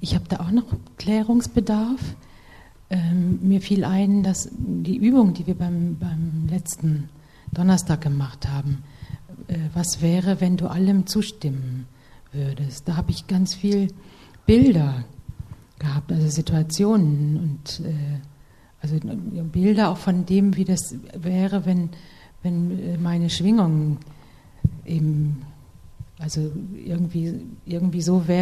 Ich habe da auch noch Klärungsbedarf. Mir fiel ein, dass die Übung, die wir beim letzten Donnerstag gemacht haben, was wäre, wenn du allem zustimmen würdest. Da habe ich ganz viel Bilder gehabt, also Situationen und also Bilder auch von dem, wie das wäre, wenn meine Schwingung eben also irgendwie so wäre.